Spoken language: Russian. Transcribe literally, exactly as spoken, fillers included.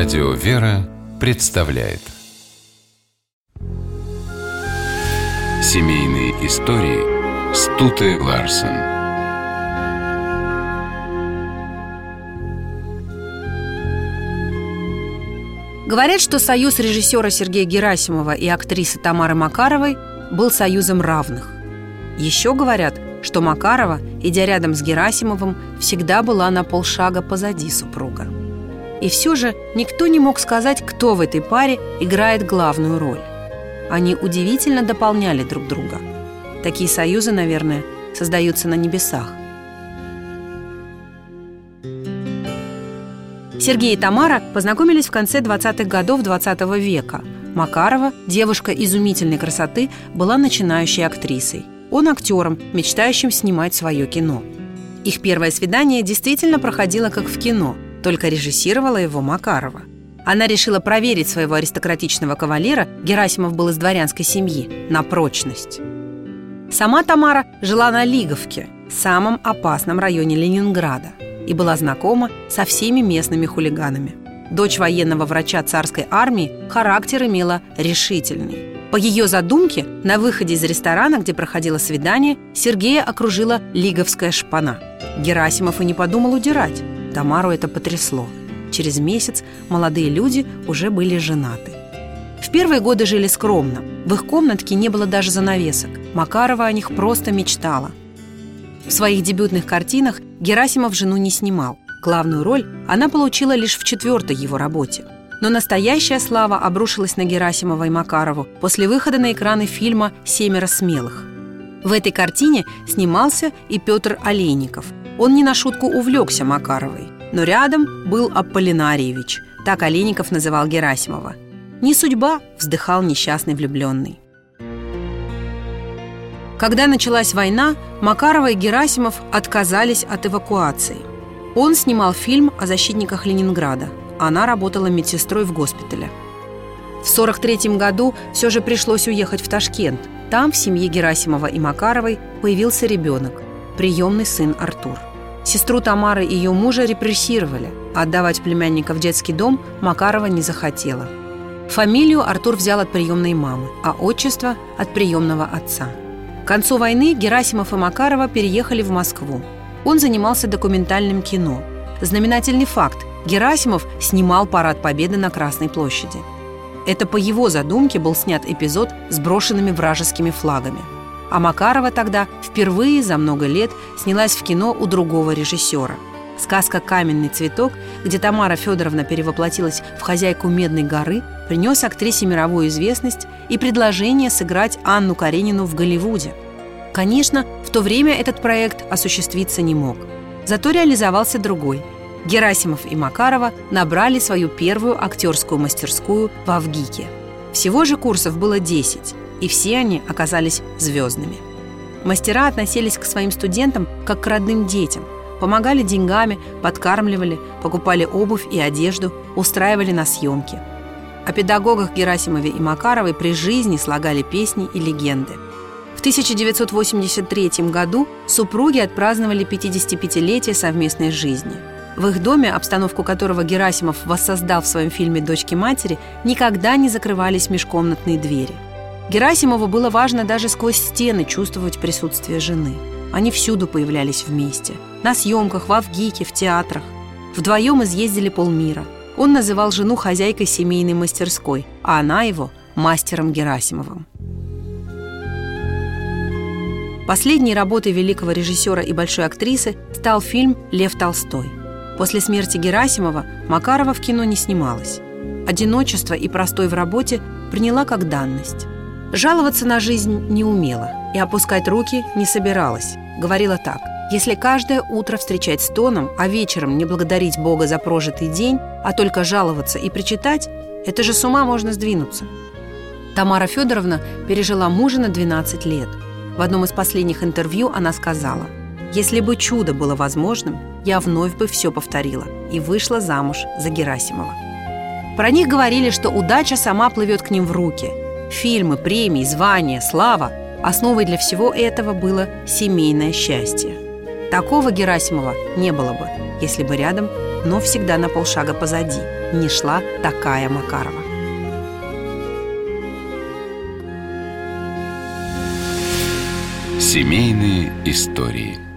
Радио «Вера» представляет семейные истории Стуте Ларсен. Говорят, что союз режиссера Сергея Герасимова и актрисы Тамары Макаровой был союзом равных. Еще говорят, что Макарова, идя рядом с Герасимовым, всегда была на полшага позади супруга. И все же никто не мог сказать, кто в этой паре играет главную роль. Они удивительно дополняли друг друга. Такие союзы, наверное, создаются на небесах. Сергей и Тамара познакомились в конце двадцатых годов двадцатого века. Макарова, девушка изумительной красоты, была начинающей актрисой. Он актером, мечтающим снимать свое кино. Их первое свидание действительно проходило как в кино, только режиссировала его Макарова. Она решила проверить своего аристократичного кавалера, Герасимов был из дворянской семьи, на прочность. Сама Тамара жила на Лиговке, самом опасном районе Ленинграда, и была знакома со всеми местными хулиганами. Дочь военного врача царской армии характер имела решительный. По ее задумке, на выходе из ресторана, где проходило свидание, Сергея окружила лиговская шпана. Герасимов и не подумал удирать. Тамару это потрясло. Через месяц молодые люди уже были женаты. В первые годы жили скромно. В их комнатке не было даже занавесок. Макарова о них просто мечтала. В своих дебютных картинах Герасимов жену не снимал. Главную роль она получила лишь в четвертой его работе. Но настоящая слава обрушилась на Герасимова и Макарову после выхода на экраны фильма «Семеро смелых». В этой картине снимался и Петр Олейников. Он не на шутку увлекся Макаровой. Но рядом был Аполлинариевич, так Олейников называл Герасимова. «Не судьба», — вздыхал несчастный влюбленный. Когда началась война, Макарова и Герасимов отказались от эвакуации. Он снимал фильм о защитниках Ленинграда, а она работала медсестрой в госпитале. В сорок третьем году все же пришлось уехать в Ташкент. Там в семье Герасимова и Макаровой появился ребенок, приемный сын Артур. Сестру Тамары и ее мужа репрессировали. Отдавать племянника в детский дом Макарова не захотела. Фамилию Артур взял от приемной мамы, а отчество – от приемного отца. К концу войны Герасимов и Макарова переехали в Москву. Он занимался документальным кино. Знаменательный факт – Герасимов снимал парад Победы на Красной площади. Это по его задумке был снят эпизод с брошенными вражескими флагами. А Макарова тогда впервые за много лет снялась в кино у другого режиссера. Сказка «Каменный цветок», где Тамара Федоровна перевоплотилась в хозяйку Медной горы, принес актрисе мировую известность и предложение сыграть Анну Каренину в Голливуде. Конечно, в то время этот проект осуществиться не мог. Зато реализовался другой. Герасимов и Макарова набрали свою первую актерскую мастерскую в Авгике. Всего же курсов было десять, и все они оказались звездными. Мастера относились к своим студентам как к родным детям, помогали деньгами, подкармливали, покупали обувь и одежду, устраивали на съемки. О педагогах Герасимове и Макаровой при жизни слагали песни и легенды. В тысяча девятьсот восемьдесят третьем году супруги отпраздновали пятидесятипятилетие совместной жизни. В их доме, обстановку которого Герасимов воссоздал в своем фильме «Дочки матери», никогда не закрывались межкомнатные двери. Герасимову было важно даже сквозь стены чувствовать присутствие жены. Они всюду появлялись вместе. На съемках, в Авгике, в театрах. Вдвоем изъездили полмира. Он называл жену хозяйкой семейной мастерской, а она его мастером Герасимовым. Последней работой великого режиссера и большой актрисы стал фильм «Лев Толстой». После смерти Герасимова Макарова в кино не снималась. Одиночество и простой в работе приняла как данность. Жаловаться на жизнь не умела и опускать руки не собиралась. Говорила так: если каждое утро встречать с тоном, а вечером не благодарить Бога за прожитый день, а только жаловаться и причитать, это же с ума можно сдвинуться. Тамара Федоровна пережила мужа на двенадцать лет. В одном из последних интервью она сказала: «Если бы чудо было возможным, я вновь бы все повторила и вышла замуж за Герасимова». Про них говорили, что удача сама плывет к ним в руки. Фильмы, премии, звания, слава – основой для всего этого было семейное счастье. Такого Герасимова не было бы, если бы рядом, но всегда на полшага позади, не шла такая Макарова. Семейные истории.